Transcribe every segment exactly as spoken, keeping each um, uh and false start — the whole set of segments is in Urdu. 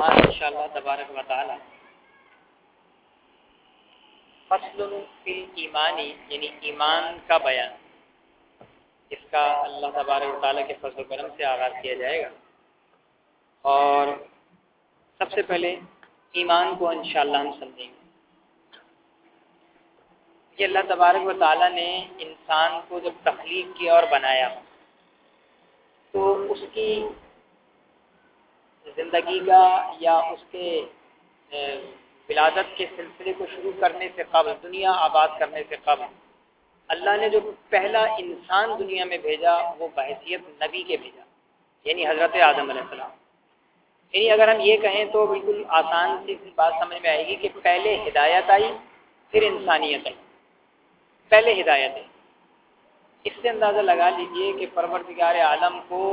आज इंशाअल्लाह तबारक व तआला फस्लुन फिल ईमानी यानी ईमान का बयान, इसका अल्लाह तबारक व तआला के फजल करम से आगाज़ किया जाएगा। और सबसे पहले ईमान को इंशाअल्लाह हम समझेंगे कि अल्लाह तबारक व तआला ने इंसान को जब तख्लीक किया और बनाया तो उसकी ज़िंदगी का या उसके विलादत के सिलसिले को शुरू करने से कबल, दुनिया आबाद करने से कबल अल्लाह ने जो पहला इंसान दुनिया में भेजा वो बहैसियत नबी के भेजा, यानी हज़रत आदम अलैहिस्सलाम। यानी अगर हम ये कहें तो बिल्कुल आसान सी बात समझ में आएगी कि पहले हिदायत आई फिर इंसानियत आई, पहले हिदायत आई। इससे अंदाज़ा लगा लीजिए कि परवरदिगार आलम को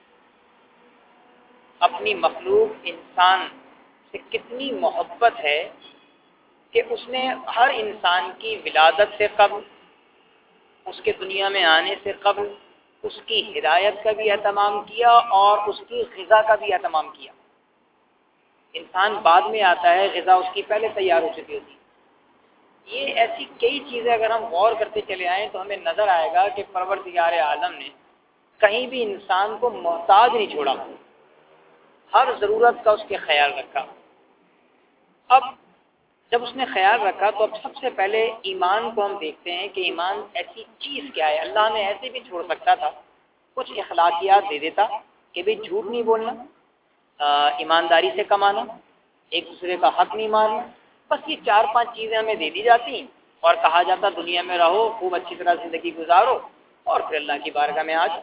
अपनी मखलूक इंसान से कितनी मोहब्बत है कि उसने हर इंसान की विलादत से कबल, उसके दुनिया में आने से कबल उसकी हिदायत का भी एहतमाम किया और उसकी ग़िज़ा का भी एहतमाम किया। इंसान बाद में आता है, ग़िज़ा उसकी पहले तैयार हो चुकी होती है। ये ऐसी कई चीज़ें अगर हम गौर करते चले आएँ तो हमें नज़र आएगा कि परवरदिगार आलम ने कहीं भी इंसान को मोहताज नहीं छोड़ा, हर ज़रूरत का उसके ख्याल रखा। अब जब उसने ख्याल रखा तो अब सबसे पहले ईमान को हम देखते हैं कि ईमान ऐसी चीज़ क्या है। अल्लाह ने ऐसे भी छोड़ सकता था, कुछ इखलाकियात दे देता कि भाई झूठ नहीं बोलना, ईमानदारी से कमाना, एक दूसरे का हक नहीं मारना, बस ये चार पांच चीज़ें हमें दे दी जाती और कहा जाता दुनिया में रहो, खूब अच्छी तरह ज़िंदगी गुजारो और फिर अल्लाह की बारगाह में आ जाओ।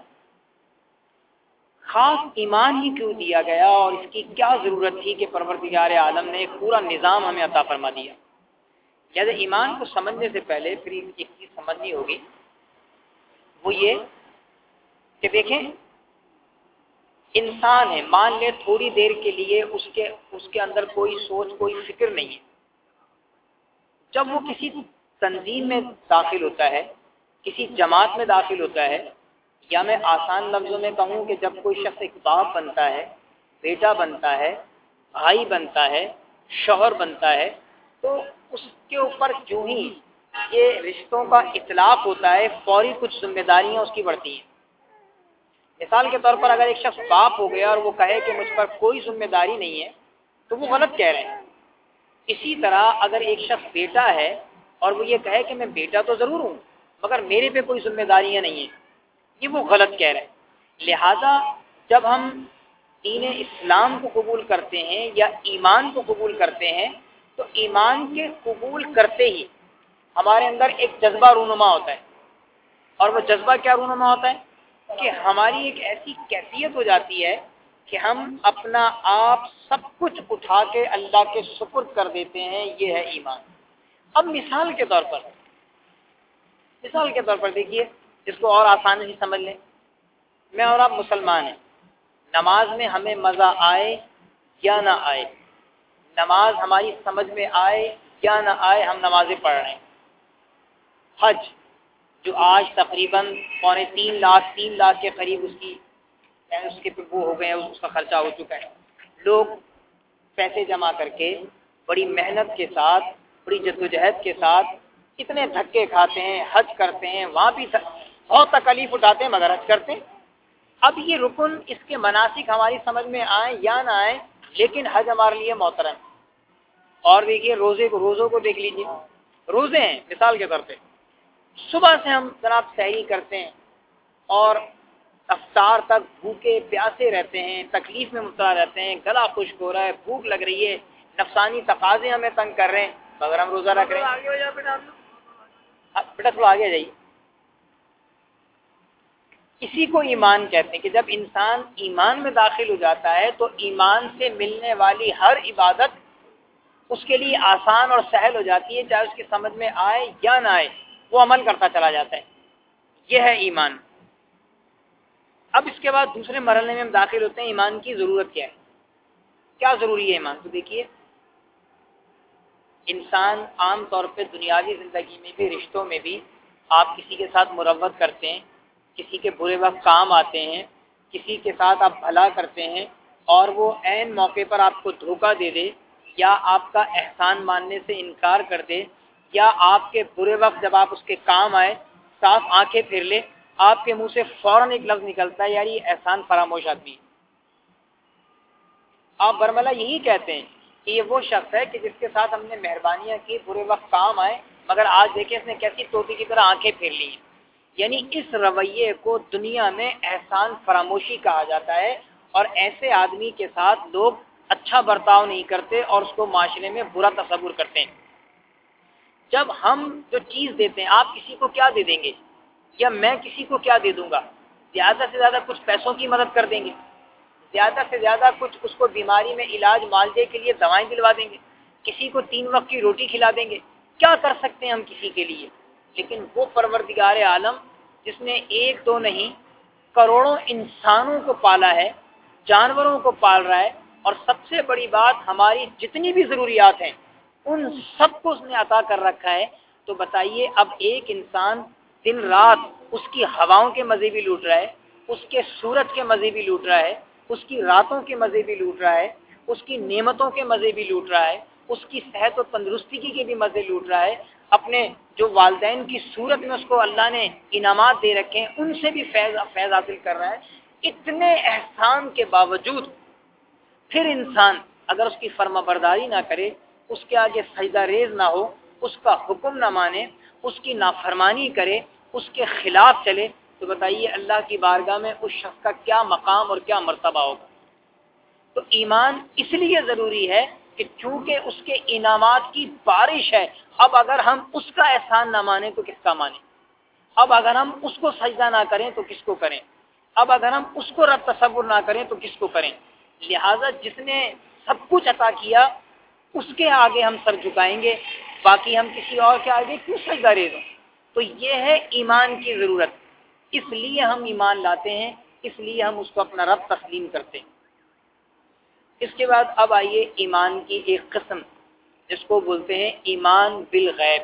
खास ईमान ही क्यों दिया गया और इसकी क्या ज़रूरत थी कि परवरदिगार आलम ने एक पूरा निज़ाम हमें अता फरमा दिया। जैसे ईमान को समझने से पहले फिर एक चीज़ समझनी होगी, वो ये कि देखें इंसान है, मान ले थोड़ी देर के लिए उसके उसके अंदर कोई सोच कोई फिक्र नहीं है, जब वो किसी तंजीम में दाखिल होता है, किसी जमात में दाखिल होता है, या मैं आसान लफ्ज़ों में कहूँ कि जब कोई शख्स एक बाप बनता है, बेटा बनता है, भाई बनता है, शौहर बनता है, तो उसके ऊपर जो ही ये रिश्तों का इतलाक़ होता है फौरी कुछ जिम्मेदारियाँ उसकी बढ़ती हैं। मिसाल के तौर पर अगर एक शख्स बाप हो गया और वो कहे कि मुझ पर कोई जिम्मेदारी नहीं है तो वो गलत कह रहे हैं। इसी तरह अगर एक शख्स बेटा है और वो ये कहे कि मैं बेटा तो ज़रूर हूँ मगर मेरे पे कोई जिम्मेदारियाँ नहीं हैं, ये वो गलत कह रहे हैं। लिहाजा जब हम दीन इस्लाम को कबूल करते हैं या ईमान को कबूल करते हैं तो ईमान के कबूल करते ही हमारे अंदर एक जज्बा रूनुमा होता है। और वो जज्बा क्या रूनुमा होता है कि हमारी एक ऐसी कैफियत हो जाती है कि हम अपना आप सब कुछ उठा के अल्लाह के सुपुर्द कर देते हैं। ये है ईमान। अब मिसाल के तौर पर मिसाल के तौर पर देखिए, जिसको और आसानी से समझ लें, मैं और आप मुसलमान हैं, नमाज में हमें मज़ा आए या ना आए, नमाज हमारी समझ में आए या ना आए, हम नमाज़ें पढ़ रहे हैं। हज जो आज तकरीबन पौने तीन लाख तीन लाख के करीब उसकी उसके वो हो गए हैं, उसका खर्चा हो चुका है। लोग पैसे जमा करके बड़ी मेहनत के साथ, बड़ी जद्दोजहद के साथ इतने धक्के खाते हैं, हज करते हैं, वहाँ भी बहुत तकलीफ उठाते हैं मगर हज करते हैं। अब ये रुकन, इसके मनासिक हमारी समझ में आए या ना आए, लेकिन हज हमारे लिए मोहतरम। और देखिए रोज़े को रोज़ों को देख लीजिए, रोज़े हैं मिसाल के तौर पे, सुबह से हम जनाब सहरी करते हैं और अफ्तार तक भूखे प्यासे रहते हैं, तकलीफ में मुब्तला रहते हैं, गला खुश्क हो रहा है, भूख लग रही है, नफसानी तकाज़े हमें तंग कर रहे हैं मगर हम रोज़ा रख रहे हैं। आगे हो जाओ बेटा, बेटा थोड़ा आगे जाइए। इसी को ईमान कहते हैं कि जब इंसान ईमान में दाखिल हो जाता है तो ईमान से मिलने वाली हर इबादत उसके लिए आसान और सहल हो जाती है, चाहे उसकी समझ में आए या ना आए, वो अमल करता चला जाता है। यह है ईमान। अब इसके बाद दूसरे मरहले में हम दाखिल होते हैं, ईमान की ज़रूरत क्या है, क्या ज़रूरी है ईमान। तो देखिए, इंसान आम तौर पे दुनियावी ज़िंदगी में भी, रिश्तों में भी, आप किसी के साथ मुरव्वत करते हैं, किसी के बुरे वक्त काम आते हैं, किसी के साथ आप भला करते हैं, اور وہ عین موقع پر آپ کو دھوکہ دے دے یا آپ کا احسان ماننے سے انکار کر دے یا آپ کے برے وقت جب آپ اس کے کام آئے صاف آنکھیں پھیر لے، آپ کے منہ سے فوراً ایک لفظ نکلتا ہے یار یہ احسان فراموش آدمی ہے، آپ برملا یہی کہتے ہیں کہ یہ وہ شخص ہے کہ جس کے ساتھ ہم نے مہربانیاں کی، برے وقت کام آئے، مگر آج دیکھیں اس نے کیسی طوطی کی طرح آنکھیں پھیر لی ہیں۔ یعنی اس رویے کو دنیا میں احسان فراموشی کہا جاتا ہے، اور ایسے آدمی کے ساتھ لوگ اچھا برتاؤ نہیں کرتے اور اس کو معاشرے میں برا تصور کرتے ہیں۔ جب ہم جو چیز دیتے ہیں، آپ کسی کو کیا دے دیں گے یا میں کسی کو کیا دے دوں گا؟ زیادہ سے زیادہ کچھ پیسوں کی مدد کر دیں گے، زیادہ سے زیادہ کچھ اس کو بیماری میں علاج معالجے کے لیے دوائیں دلوا دیں گے، کسی کو تین وقت کی روٹی کھلا دیں گے، کیا کر سکتے ہیں ہم کسی کے لیے؟ لیکن وہ پروردگار عالم جس نے ایک دو نہیں کروڑوں انسانوں کو پالا ہے، جانوروں کو پال رہا ہے، اور سب سے بڑی بات ہماری جتنی بھی ضروریات ہیں ان سب کو اس نے عطا کر رکھا ہے، تو بتائیے اب ایک انسان دن رات اس کی ہواؤں کے مزے بھی لوٹ رہا ہے، اس کے سورج کے مزے بھی لوٹ رہا ہے، اس کی راتوں کے مزے بھی لوٹ رہا ہے، اس کی نعمتوں کے مزے بھی لوٹ رہا ہے، اس کی صحت و تندرستی کے بھی مزے لوٹ رہا ہے، اپنے جو والدین کی صورت میں اس کو اللہ نے انعامات دے رکھے ہیں ان سے بھی فیض فیض حاصل کر رہا ہے۔ اتنے احسان کے باوجود پھر انسان اگر اس کی فرما برداری نہ کرے، اس کے آگے سجدہ ریز نہ ہو، اس کا حکم نہ مانے، اس کی نافرمانی کرے، اس کے خلاف چلے، تو بتائیے اللہ کی بارگاہ میں اس شخص کا کیا مقام اور کیا مرتبہ ہوگا؟ تو ایمان اس لیے ضروری ہے کہ چونکہ اس کے انعامات کی بارش ہے، اب اگر ہم اس کا احسان نہ مانیں تو کس کا مانیں؟ اب اگر ہم اس کو سجدہ نہ کریں تو کس کو کریں؟ اب اگر ہم اس کو رب تصور نہ کریں تو کس کو کریں؟ لہذا جس نے سب کچھ عطا کیا اس کے آگے ہم سر جھکائیں گے، باقی ہم کسی اور کے آگے کیوں سجدہ ریز ہوں؟ تو یہ ہے ایمان کی ضرورت، اس لیے ہم ایمان لاتے ہیں، اس لیے ہم اس کو اپنا رب تسلیم کرتے ہیں۔ اس کے بعد اب آئیے ایمان کی ایک قسم جس کو بولتے ہیں ایمان بالغیب۔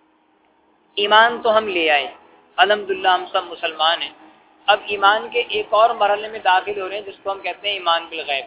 ایمان تو ہم لے آئے، الحمدللہ ہم سب مسلمان ہیں، اب ایمان کے ایک اور مرحلے میں داخل ہو رہے ہیں جس کو ہم کہتے ہیں ایمان بالغیب۔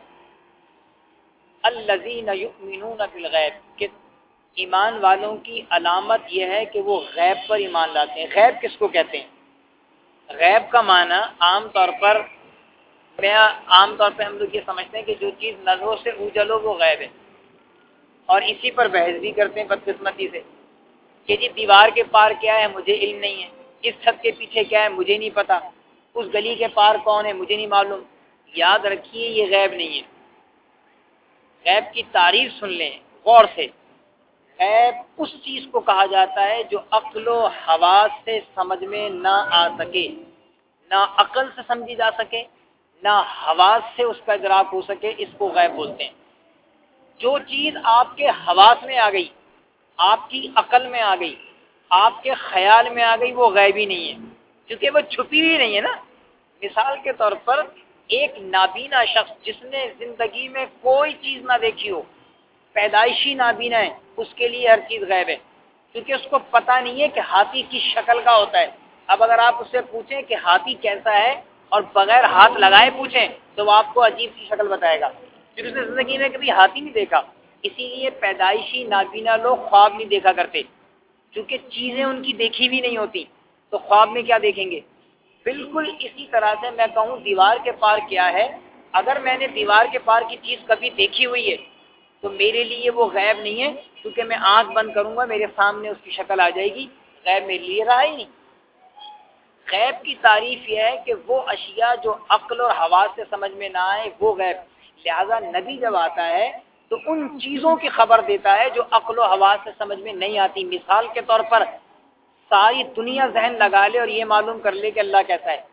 الذین یؤمنون بالغیب، کہ ایمان والوں کی علامت یہ ہے کہ وہ غیب پر ایمان لاتے ہیں۔ غیب کس کو کہتے ہیں؟ غیب کا معنی عام طور پر میں عام طور پہ ہم لوگ یہ سمجھتے ہیں کہ جو چیز نظروں سے اوجھل ہو وہ غیب ہے، اور اسی پر بحث بھی کرتے ہیں بدقسمتی سے کہ جی دیوار کے پار کیا ہے مجھے علم نہیں ہے، اس چھت کے پیچھے کیا ہے مجھے نہیں پتا، اس گلی کے پار کون ہے مجھے نہیں معلوم۔ یاد رکھیے یہ غیب نہیں ہے۔ غیب کی تعریف سن لیں غور سے۔ غیب اس چیز کو کہا جاتا ہے جو عقل و حواس سے سمجھ میں نہ آ سکے، نہ عقل سے سمجھی جا سکے، نہ حواس سے اس کا ادراک ہو سکے، اس کو غیب بولتے ہیں۔ جو چیز آپ کے حواس میں آ گئی، آپ کی عقل میں آ گئی، آپ کے خیال میں آ گئی، وہ غیبی نہیں ہے، کیونکہ وہ چھپی ہوئی نہیں ہے نا۔ مثال کے طور پر ایک نابینا شخص جس نے زندگی میں کوئی چیز نہ دیکھی ہو، پیدائشی نابینا ہے، اس کے لیے ہر چیز غیب ہے، کیونکہ اس کو پتہ نہیں ہے کہ ہاتھی کس شکل کا ہوتا ہے۔ اب اگر آپ اس سے پوچھیں کہ ہاتھی کیسا ہے اور بغیر ہاتھ لگائے پوچھیں تو وہ آپ کو عجیب سی شکل بتائے گا، کیونکہ اس نے زندگی میں کبھی ہاتھی نہیں دیکھا۔ اسی لیے پیدائشی نابینا لوگ خواب نہیں دیکھا کرتے، کیونکہ چیزیں ان کی دیکھی بھی نہیں ہوتی، تو خواب میں کیا دیکھیں گے؟ بالکل اسی طرح سے میں کہوں دیوار کے پار کیا ہے، اگر میں نے دیوار کے پار کی چیز کبھی دیکھی ہوئی ہے تو میرے لیے وہ غیب نہیں ہے، کیونکہ میں آنکھ بند کروں گا میرے سامنے اس کی شکل آ جائے گی، غیب میرے لیے رہا ہی نہیں۔ غیب کی تعریف یہ ہے کہ وہ اشیاء جو عقل اور حواس سے سمجھ میں نہ آئے وہ غیب۔ لہذا نبی جب آتا ہے تو ان چیزوں کی خبر دیتا ہے جو عقل و حواس سے سمجھ میں نہیں آتی۔ مثال کے طور پر ساری دنیا ذہن لگا لے اور یہ معلوم کر لے کہ اللہ کیسا ہے،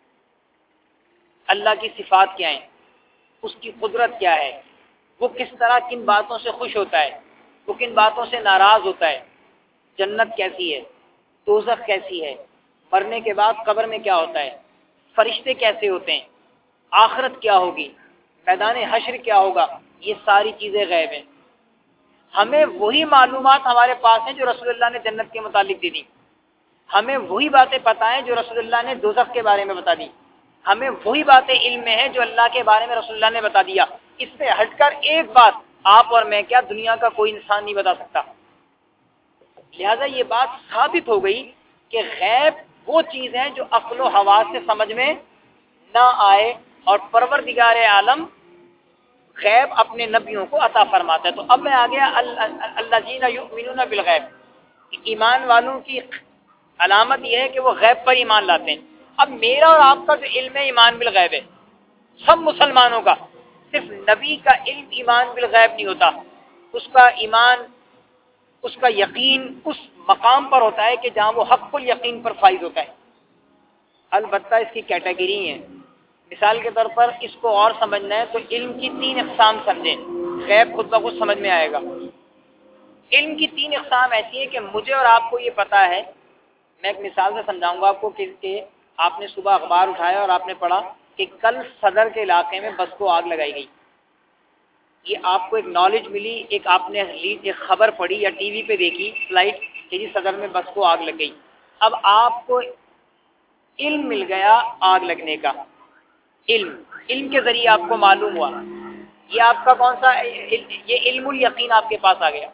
اللہ کی صفات کیا ہیں، اس کی قدرت کیا ہے، وہ کس طرح کن باتوں سے خوش ہوتا ہے، وہ کن باتوں سے ناراض ہوتا ہے، جنت کیسی ہے، دوزخ کیسی ہے، مرنے کے بعد قبر میں کیا ہوتا ہے، فرشتے کیسے ہوتے ہیں، آخرت کیا ہوگی، میدان حشر کیا ہوگا، یہ ساری چیزیں غیب ہیں۔ ہمیں وہی معلومات ہمارے پاس ہیں جو رسول اللہ نے جنت کے متعلق دی دی، ہمیں وہی باتیں پتہ ہیں جو رسول اللہ نے دوزخ کے بارے میں بتا دی، ہمیں وہی باتیں علم میں ہیں جو اللہ کے بارے میں رسول اللہ نے بتا دیا. اس سے ہٹ کر ایک بات آپ اور میں کیا دنیا کا کوئی انسان نہیں بتا سکتا. لہذا یہ بات ثابت ہو گئی کہ غیب وہ چیز ہے جو عقل و حواس سے سمجھ میں نہ آئے, اور پروردگار عالم غیب اپنے نبیوں کو عطا فرماتا ہے. تو اب میں آ گیا الذین یؤمنون بالغیب. ایمان والوں کی علامت یہ ہے کہ وہ غیب پر ایمان لاتے ہیں. اب میرا اور آپ کا جو علم ہے ایمان بالغیب ہے, سب مسلمانوں کا. صرف نبی کا علم ایمان بالغیب نہیں ہوتا, اس کا ایمان, اس کا یقین اس مقام پر ہوتا ہے کہ جہاں وہ حق الیقین پر فائز ہوتا ہے. البتہ اس کی کیٹیگری ہیں. مثال کے طور پر اس کو اور سمجھنا ہے تو علم کی تین اقسام سمجھیں, غیب خود بخود سمجھ میں آئے گا. علم کی تین اقسام ایسی ہیں کہ مجھے اور آپ کو یہ پتا ہے. میں ایک مثال سے سمجھاؤں گا آپ کو کہ, کہ آپ نے صبح اخبار اٹھایا اور آپ نے پڑھا کہ کل صدر کے علاقے میں بس کو آگ لگائی گئی. یہ آپ کو ایک نالج ملی, ایک آپ نے ایک خبر پڑھی یا ٹی وی پہ دیکھی فلائٹ کہ جی صدر میں بس کو آگ لگ گئی. اب آپ کو علم مل گیا آگ لگنے کا. علم علم کے ذریعے آپ کو معلوم ہوا. یہ آپ کا کون سا, یہ علم الیقین آپ کے پاس آ گیا.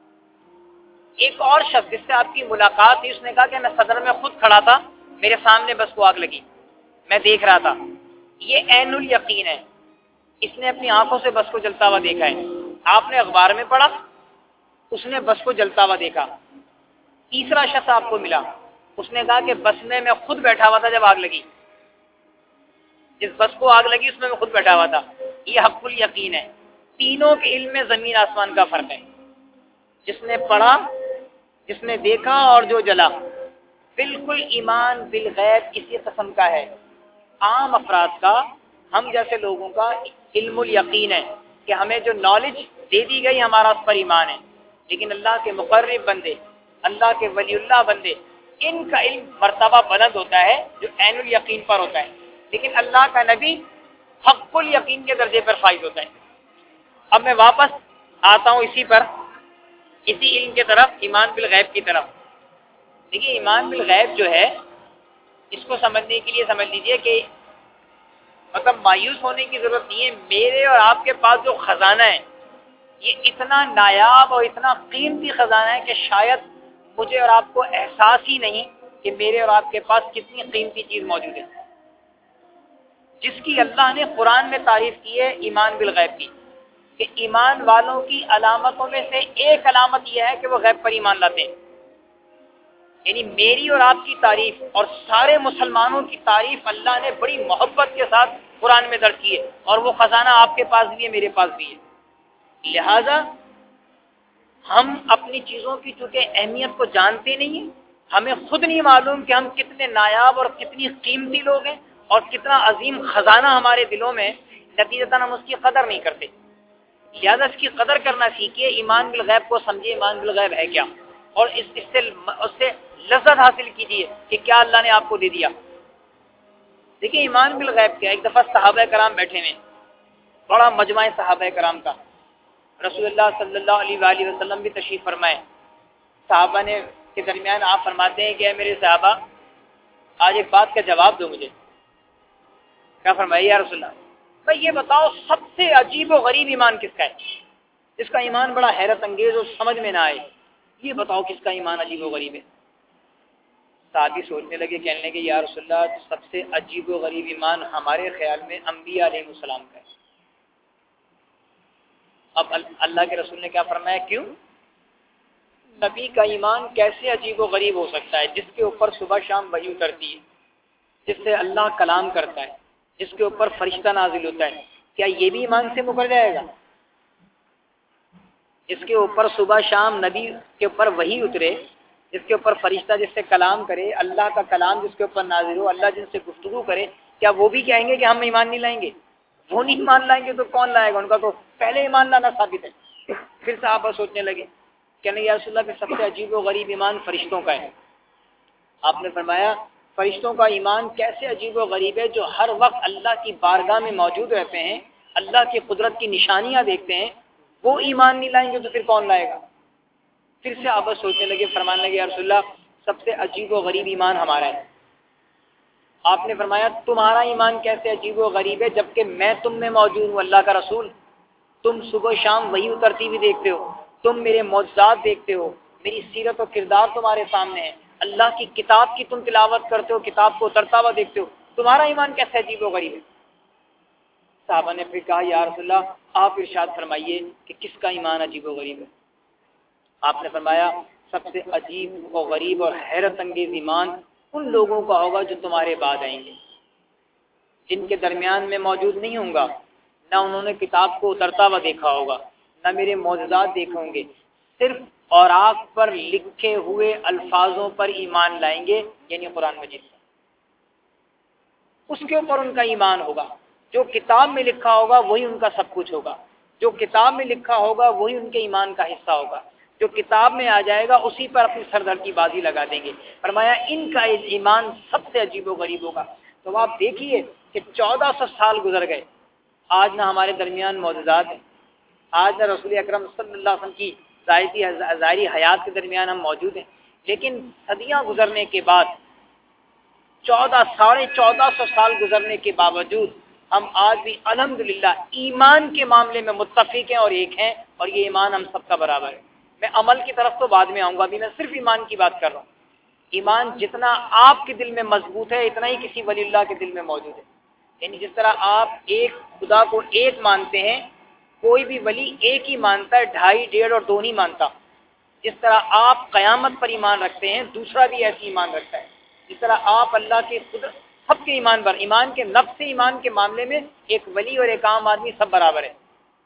ایک اور شخص جس سے آپ کی ملاقات ہوئی, اس نے کہا کہ میں صدر میں خود کھڑا تھا, میرے سامنے بس کو آگ لگی, میں دیکھ رہا تھا. یہ عین الیقین ہے. اس نے اپنی آنکھوں سے بس کو جلتا ہوا دیکھا ہے. آپ نے اخبار میں پڑھا, اس نے بس کو جلتا ہوا دیکھا. تیسرا شخص آپ کو ملا, اس نے کہا کہ بس میں میں خود بیٹھا ہوا تھا جب آگ لگی, جس بس کو آگ لگی اس میں میں خود بیٹھا ہوا تھا. یہ حق الیقین ہے. تینوں کے علم میں زمین آسمان کا فرق ہے. جس نے پڑھا, جس نے دیکھا اور جو جلا. بالکل ایمان بالغیب اسی قسم کا ہے. عام افراد کا, ہم جیسے لوگوں کا علم الیقین ہے کہ ہمیں جو نالج دے دی گئی ہمارا اس پر ایمان ہے. لیکن اللہ کے مقرب بندے, اللہ کے ولی اللہ بندے, ان کا علم مرتبہ بلند ہوتا ہے جو عین الیقین پر ہوتا ہے. لیکن اللہ کا نبی حق الیقین کے درجے پر فائز ہوتا ہے. اب میں واپس آتا ہوں اسی پر, اسی علم کی طرف, ایمان بالغیب کی طرف. دیکھیے ایمان بالغیب جو ہے, اس کو سمجھنے کے لیے سمجھ لیجئے کہ مطلب مایوس ہونے کی ضرورت نہیں ہے. میرے اور آپ کے پاس جو خزانہ ہے یہ اتنا نایاب اور اتنا قیمتی خزانہ ہے کہ شاید مجھے اور آپ کو احساس ہی نہیں کہ میرے اور آپ کے پاس کتنی قیمتی چیز موجود ہے, جس کی اللہ نے قرآن میں تعریف کی ہے ایمان بالغیب کی, کہ ایمان والوں کی علامتوں میں سے ایک علامت یہ ہے کہ وہ غیب پر ایمان لاتے ہیں. یعنی میری اور آپ کی تعریف اور سارے مسلمانوں کی تعریف اللہ نے بڑی محبت کے ساتھ قرآن میں درج کی ہے, اور وہ خزانہ آپ کے پاس بھی ہے, میرے پاس بھی ہے. لہذا ہم اپنی چیزوں کی چونکہ اہمیت کو جانتے نہیں ہیں, ہمیں خود نہیں معلوم کہ ہم کتنے نایاب اور کتنی قیمتی لوگ ہیں اور کتنا عظیم خزانہ ہمارے دلوں میں, نتیجتاً ہم اس کی قدر نہیں کرتے. لہذا اس کی قدر کرنا سیکھیے, ایمان بالغیب کو سمجھیے, ایمان بالغیب ہے کیا, اور اس اس سے اس سے لذت حاصل کیجیے کہ کیا اللہ نے آپ کو دے دیا. دیکھیے ایمان بالغیب کیا. ایک دفعہ صحابہ کرام بیٹھے ہوئے, بڑا مجمع صحابہ کرام کا, رسول اللہ صلی اللہ علیہ وآلہ وسلم بھی تشریف فرمائے. صحابہ نے کے درمیان آپ فرماتے ہیں کہ اے میرے صحابہ, آج ایک بات کا جواب دو مجھے. کیا فرمایا یا رسول اللہ؟ بھائی یہ بتاؤ سب سے عجیب و غریب ایمان کس کا ہے, جس کا ایمان بڑا حیرت انگیز اور سمجھ میں نہ آئے, یہ بتاؤ کس کا ایمان عجیب و غریب ہے. صحابی سوچنے لگے, کہنے لگے یا رسول اللہ سب سے عجیب و غریب ایمان ہمارے خیال میں انبیاء علیہ السلام کا ہے. اب اللہ کے رسول نے کیا فرمایا, کیوں؟ نبی کا ایمان کیسے عجیب و غریب ہو سکتا ہے جس کے اوپر صبح شام وحی اترتی ہے, جس سے اللہ کلام کرتا ہے, جس کے اوپر فرشتہ نازل ہوتا ہے. کیا یہ بھی ایمان سے مکر جائے گا؟ جس کے اوپر صبح شام نبی کے اوپر وحی اترے, جس کے اوپر فرشتہ جس سے کلام کرے, اللہ کا کلام جس کے اوپر نازل ہو, اللہ جن سے گفتگو کرے, کیا وہ بھی کہیں گے کہ ہم ایمان نہیں لائیں گے؟ وہ نہیں ایمان لائیں گے تو کون لائے گا؟ ان کا تو پہلے ایمان لانا ثابت ہے. پھر صحابہ سوچنے لگے, کہنے یا رسول اللہ کہ سب سے عجیب و غریب ایمان فرشتوں کا ہے. آپ نے فرمایا فرشتوں کا ایمان کیسے عجیب و غریب ہے, جو ہر وقت اللہ کی بارگاہ میں موجود رہتے ہیں, اللہ کی قدرت کی نشانیاں دیکھتے ہیں, وہ ایمان نہیں لائیں گے تو پھر کون لائے گا؟ پھر سے آپس سوچنے لگے, فرمانے لگے یا رسول اللہ سب سے عجیب و غریب ایمان ہمارا ہے. آپ نے فرمایا تمہارا ایمان کیسے عجیب و غریب ہے جبکہ میں تم میں موجود ہوں اللہ کا رسول، تم صبح شام وہی اترتی ہوئی دیکھتے ہو، تم میرے معجزات دیکھتے ہو، میری سیرت و کردار تمہارے سامنے ہے، اللہ کی کتاب کی تم تلاوت کرتے ہو، کتاب کو اترتا ہوا دیکھتے ہو، تمہارا ایمان کیسے عجیب و غریب ہے؟ صحابہ نے پھر کہا یا رسول اللہ آپ ارشاد فرمائیے کہ کس کا ایمان عجیب و غریب ہے؟ آپ نے فرمایا سب سے عجیب و غریب اور حیرت انگیز ایمان ان لوگوں کا ہوگا جو تمہارے بعد آئیں گے، جن کے درمیان میں موجود نہیں ہوں گا، نہ انہوں نے کتاب کو اترتا ہوا دیکھا ہوگا، نہ میرے معجزات دیکھے ہوں گے، صرف اوراق پر لکھے ہوئے الفاظوں پر ایمان لائیں گے، یعنی قرآن مجید اس کے اوپر ان کا ایمان ہوگا، جو کتاب میں لکھا ہوگا وہی ان کا سب کچھ ہوگا، جو کتاب میں لکھا ہوگا وہی ان کے ایمان کا حصہ ہوگا، جو کتاب میں آ جائے گا اسی پر اپنی سردر کی بازی لگا دیں گے۔ فرمایا ان کا ایمان سب سے عجیب و غریب ہوگا۔ تو آپ دیکھیے کہ چودہ سو سال گزر گئے، آج نہ ہمارے درمیان معجزات ہیں، آج نہ رسول اکرم صلی اللہ علیہ وسلم کی ظاہری ظاہری حیات کے درمیان ہم موجود ہیں، لیکن صدیاں گزرنے کے بعد، چودہ ساڑھے چودہ سو سال گزرنے کے باوجود ہم آج بھی الحمدللہ ایمان کے معاملے میں متفق ہیں اور ایک ہیں، اور یہ ایمان ہم سب کا برابر ہے۔ میں عمل کی طرف تو بعد میں آؤں گا، ابھی میں صرف ایمان کی بات کر رہا ہوں۔ ایمان جتنا آپ کے دل میں مضبوط ہے اتنا ہی کسی ولی اللہ کے دل میں موجود ہے، یعنی جس طرح آپ ایک خدا کو ایک مانتے ہیں، کوئی بھی ولی ایک ہی مانتا ہے، ڈھائی ڈیڑھ اور دو نہیں مانتا۔ جس طرح آپ قیامت پر ایمان رکھتے ہیں دوسرا بھی ایسی ایمان رکھتا ہے، جس طرح آپ اللہ کے قدرت سب کے ایمان پر، ایمان کے نفس ایمان کے معاملے میں ایک ولی اور ایک عام آدمی سب برابر ہے،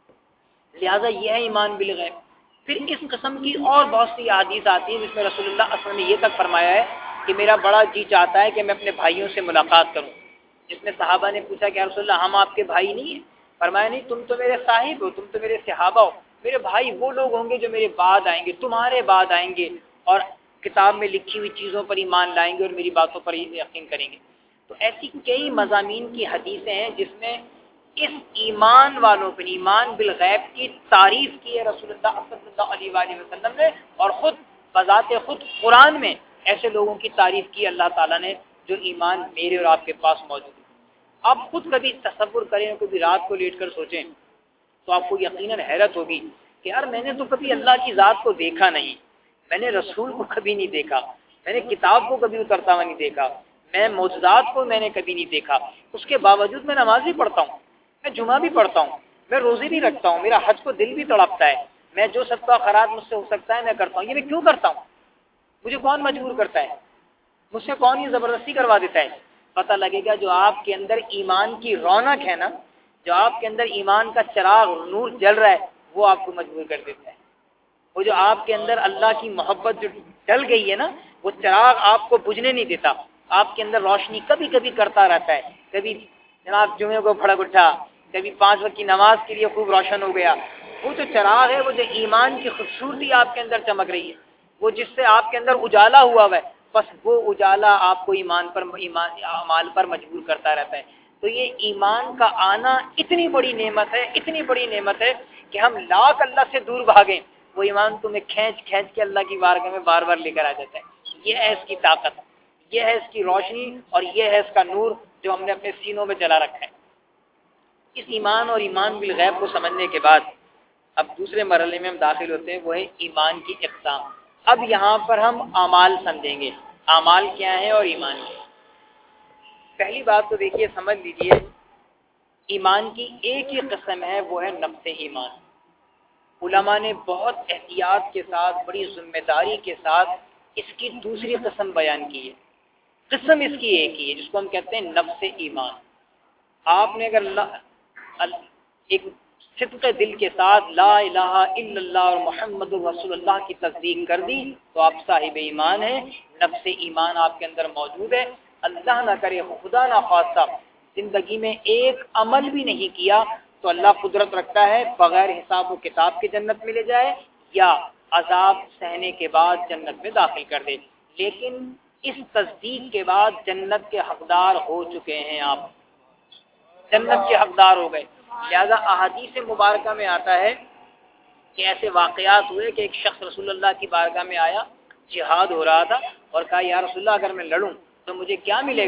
لہذا یہ ہے ایمان بالغیب۔ پھر اس قسم کی اور بہت سی احادیث آتی ہیں جس میں رسول اللہ صلی اللہ علیہ وسلم نے یہ تک فرمایا ہے کہ میرا بڑا جی چاہتا ہے کہ میں اپنے بھائیوں سے ملاقات کروں۔ جس میں صحابہ نے پوچھا کہ رسول اللہ ہم آپ کے بھائی نہیں ہیں؟ فرمایا نہیں، تم تو میرے صاحب ہو، تم تو میرے صحابہ ہو، میرے بھائی وہ لوگ ہوں گے جو میرے بعد آئیں گے، تمہارے بعد آئیں گے اور کتاب میں لکھی ہوئی چیزوں پر ایمان لائیں گے اور میری باتوں پر یقین کریں گے۔ تو ایسی کئی مضامین کی حدیثیں ہیں جس میں اس ایمان والوں پر، ایمان بالغیب کی تعریف کی ہے رسول اللہ صلی اللہ علیہ وآلہ وسلم نے، اور خود بذات خود قرآن میں ایسے لوگوں کی تعریف کی اللہ تعالیٰ نے جو ایمان میرے اور آپ کے پاس موجود ہے۔ آپ خود کبھی تصور کریں، کبھی رات کو لیٹ کر سوچیں تو آپ کو یقیناً حیرت ہوگی کہ یار میں نے تو کبھی اللہ کی ذات کو دیکھا نہیں، میں نے رسول کو کبھی نہیں دیکھا، میں نے کتاب کو کبھی اترتا ہوا نہیں دیکھا، میں معجزات کو میں نے کبھی نہیں دیکھا، اس کے باوجود میں نماز بھی پڑھتا ہوں، میں جمعہ بھی پڑھتا ہوں، میں روزے بھی رکھتا ہوں، میرا حج کو دل بھی تڑپتا ہے، میں جو صدقہ خیرات مجھ سے ہو سکتا ہے میں کرتا ہوں۔ یہ میں کیوں کرتا ہوں؟ مجھے کون مجبور کرتا ہے؟ مجھ سے کون یہ زبردستی کروا دیتا ہے؟ پتہ لگے گا جو آپ کے اندر ایمان کی رونق ہے نا، جو آپ کے اندر ایمان کا چراغ نور جل رہا ہے وہ آپ کو مجبور کر دیتا ہے۔ وہ جو آپ کے اندر اللہ کی محبت جو ڈل گئی ہے نا، وہ چراغ آپ کو بجھنے نہیں دیتا، آپ کے اندر روشنی کبھی کبھی کرتا رہتا ہے، کبھی جناب جمعے کو بھڑک اٹھا، کبھی پانچ وقت کی نماز کے لیے خوب روشن ہو گیا۔ وہ جو چراغ ہے، وہ جو ایمان کی خوبصورتی آپ کے اندر چمک رہی ہے، وہ جس سے آپ کے اندر اجالا ہوا ہے، بس وہ اجالا آپ کو ایمان پر ایمان اعمال پر مجبور کرتا رہتا ہے۔ تو یہ ایمان کا آنا اتنی بڑی نعمت ہے، اتنی بڑی نعمت ہے کہ ہم لاکھ اللہ سے دور بھاگیں، وہ ایمان تمہیں کھینچ کھینچ کے اللہ کی بارگاہ میں بار بار لے کر آ جاتا ہے۔ یہ ہے اس کی طاقت، یہ ہے اس کی روشنی، اور یہ ہے اس کا نور جو ہم نے اپنے سینوں میں جلا رکھا ہے۔ اس ایمان اور ایمان بالغیب کو سمجھنے کے بعد اب دوسرے مرحلے میں ہم داخل ہوتے ہیں، وہ ہے ایمان کی اقسام۔ اب یہاں پر ہم اعمال سمجھیں گے، اعمال کیا ہیں اور ایمان کیا ہے۔ پہلی بات تو دیکھیے سمجھ لیجئے، ایمان کی ایک ہی قسم ہے، وہ ہے نفس ایمان۔ علماء نے بہت احتیاط کے ساتھ، بڑی ذمہ داری کے ساتھ اس کی دوسری قسم بیان کی ہے۔ قسم اس کی ایک ہی ہے جس کو ہم کہتے ہیں نفس ایمان۔ آپ نے اگر ایک صدق دل کے ساتھ لا الہ الا اللہ اور محمد رسول اللہ کی تصدیق کر دی تو آپ صاحب ایمان ہیں، نفس ایمان آپ کے اندر موجود ہے۔ اللہ نہ کرے، خدا نہ خواستہ زندگی میں ایک عمل بھی نہیں کیا تو اللہ قدرت رکھتا ہے بغیر حساب و کتاب کے جنت میں لے جائے یا عذاب سہنے کے بعد جنت میں داخل کر دے، لیکن اس تصدیق کے بعد جنت کے حقدار ہو چکے ہیں، آپ جنت کے حقدار ہو گئے۔ لہذا احادیث مبارکہ میں آتا ہے کہ ایسے واقعات ہوئے کہ ایک شخص رسول اللہ کی بارگاہ میں آیا، جہاد ہو رہا تھا، اور کہا یا رسول اللہ اگر میں لڑوں تو مجھے کیا ملے گا؟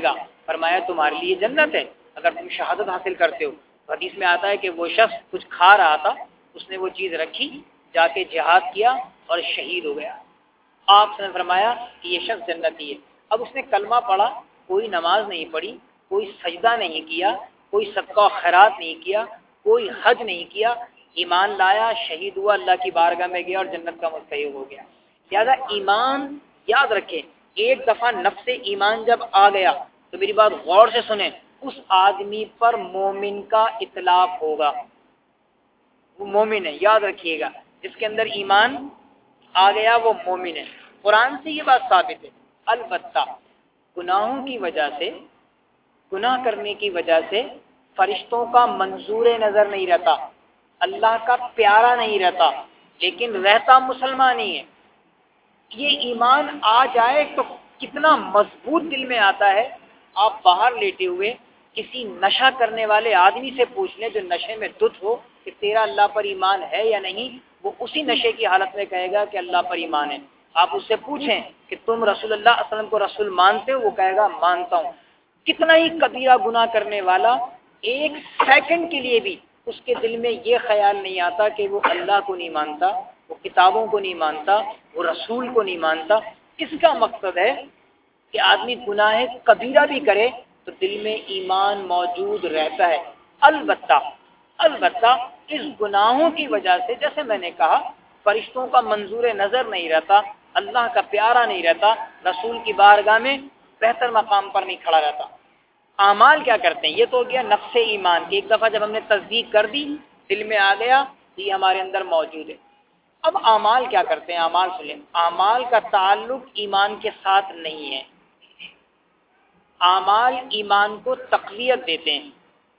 فرمایا تمہارے لیے جنت ہے اگر تم شہادت حاصل کرتے ہو. حدیث میں آتا ہے کہ وہ شخص کچھ کھا رہا تھا, اس نے وہ چیز رکھی, جا کے جہاد کیا اور شہید ہو گیا. آپ نے فرمایا کہ یہ شخص جنتی ہے. اب اس نے کلمہ پڑھا, کوئی نماز نہیں پڑھی, کوئی سجدہ نہیں کیا, کوئی صدقہ و خیرات نہیں کیا, کوئی حج نہیں کیا, ایمان لایا, شہید ہوا, اللہ کی بارگاہ میں گیا اور جنت کا مستحق ہو گیا. لہذا ایمان یاد رکھیں, ایک دفعہ نفس ایمان جب آ گیا تو میری بات غور سے سنیں, اس آدمی پر مومن کا اطلاق ہوگا. وہ مومن ہے, یاد رکھیے گا, جس کے اندر ایمان آ گیا وہ مومن ہے. قرآن سے یہ بات ثابت ہے. البتہ گناہوں کی وجہ سے, گناہ کرنے کی وجہ سے فرشتوں کا منظور نظر نہیں رہتا, اللہ کا پیارا نہیں رہتا, لیکن رہتا مسلمان ہی ہے. یہ ایمان آ جائے تو کتنا مضبوط دل میں آتا ہے. آپ باہر لیٹے ہوئے کسی نشہ کرنے والے آدمی سے پوچھ لیں جو نشے میں دھت ہو کہ تیرا اللہ پر ایمان ہے یا نہیں, وہ اسی نشے کی حالت میں کہے گا کہ اللہ پر ایمان ہے. آپ اس سے پوچھیں کہ تم رسول اللہ صلی اللہ علیہ وسلم کو رسول مانتے ہو, وہ کہے گا مانتا ہوں. کتنا ہی کبیرہ گناہ کرنے والا ایک سیکنڈ کے لیے بھی اس کے دل میں یہ خیال نہیں آتا کہ وہ اللہ کو نہیں مانتا, وہ کتابوں کو نہیں مانتا, وہ رسول کو نہیں مانتا. اس کا مقصد ہے کہ آدمی گناہ کبیرہ بھی کرے تو دل میں ایمان موجود رہتا ہے. البتہ البتہ اس گناہوں کی وجہ سے, جیسے میں نے کہا, فرشتوں کا منظور نظر نہیں رہتا, اللہ کا پیارا نہیں رہتا, رسول کی بارگاہ میں بہتر مقام پر نہیں کھڑا رہتا. اعمال کیا کرتے ہیں؟ یہ تو ہو گیا نفس ایمان کی, ایک دفعہ جب ہم نے تصدیق کر دی, دل میں آ گیا, یہ ہمارے اندر موجود ہے. اب اعمال کیا کرتے ہیں؟ اعمال سنیں, اعمال کا تعلق ایمان کے ساتھ نہیں ہے. اعمال ایمان کو تقویت دیتے ہیں,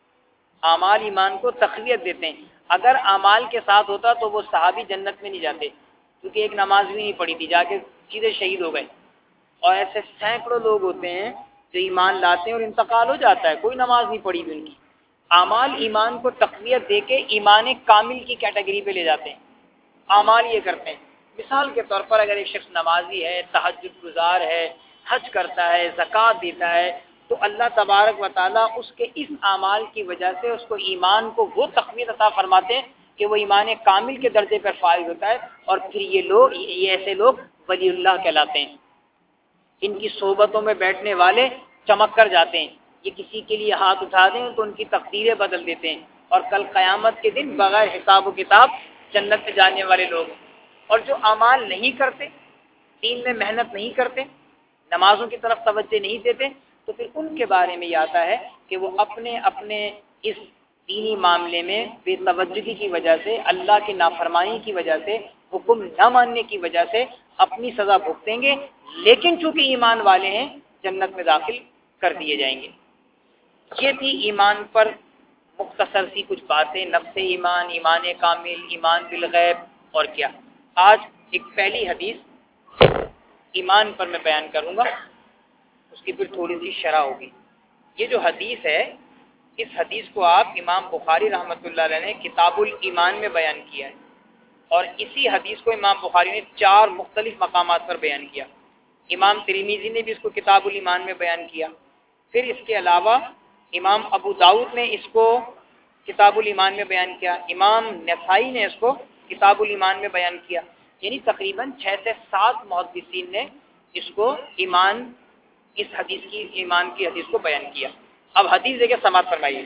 اعمال ایمان کو تقویت دیتے ہیں. اگر اعمال کے ساتھ ہوتا تو وہ صحابی جنت میں نہیں جاتے, کیونکہ ایک نماز بھی نہیں پڑھی تھی, جا کے سیدھے شہید ہو گئے. اور ایسے سینکڑوں لوگ ہوتے ہیں جو ایمان لاتے ہیں اور انتقال ہو جاتا ہے, کوئی نماز نہیں پڑھی بھی ان کی. اعمال ایمان کو تقویت دے کے ایمان کامل کی کیٹیگری پہ لے جاتے ہیں. اعمال یہ کرتے ہیں, مثال کے طور پر اگر ایک شخص نمازی ہے, تہجد گزار ہے, حج کرتا ہے, زکوٰۃ دیتا ہے, تو اللہ تبارک و تعالیٰ اس کے اس اعمال کی وجہ سے اس کو ایمان کو وہ تقویت عطا فرماتے ہیں کہ وہ ایمان کامل کے درجے پر فائز ہوتا ہے. اور پھر یہ لوگ, یہ ایسے لوگ ولی اللہ کہلاتے ہیں. ان کی صحبتوں میں بیٹھنے والے چمک کر جاتے ہیں. یہ کسی کے لیے ہاتھ اٹھا دیں تو ان کی تقدیریں بدل دیتے ہیں, اور کل قیامت کے دن بغیر حساب و کتاب جنت میں جانے والے لوگ. اور جو اعمال نہیں کرتے, دین میں محنت نہیں کرتے, نمازوں کی طرف توجہ نہیں دیتے, تو پھر ان کے بارے میں یہ آتا ہے کہ وہ اپنے اپنے اس دینی معاملے میں بے توجہی کی وجہ سے, اللہ کی نافرمانی کی وجہ سے, حکم نہ ماننے کی وجہ سے اپنی سزا بھگتیں گے, لیکن چونکہ ایمان والے ہیں جنت میں داخل کر دیے جائیں گے. یہ تھی ایمان پر مختصر سی کچھ باتیں, نفس ایمان, ایمان کامل, ایمان بالغیب, اور کیا. آج ایک پہلی حدیث ایمان پر میں بیان کروں گا, اس کی پھر تھوڑی سی شرح ہوگی. یہ جو حدیث ہے, اس حدیث کو آپ امام بخاری رحمۃ اللہ علیہ نے کتاب الایمان میں بیان کیا ہے, اور اسی حدیث کو امام بخاری نے چار مختلف مقامات پر بیان کیا. امام ترمذی نے بھی اس کو کتاب الایمان میں بیان کیا. پھر اس کے علاوہ امام ابو داؤد نے اس کو کتاب الایمان میں بیان کیا, امام نسائی نے اس کو کتاب الایمان میں بیان کیا. یعنی تقریباً چھ سے سات محدثین نے اس کو ایمان, اس حدیث کی, ایمان کی حدیث کو بیان کیا. اب حدیث دیکھیں, سماعت فرمائیے.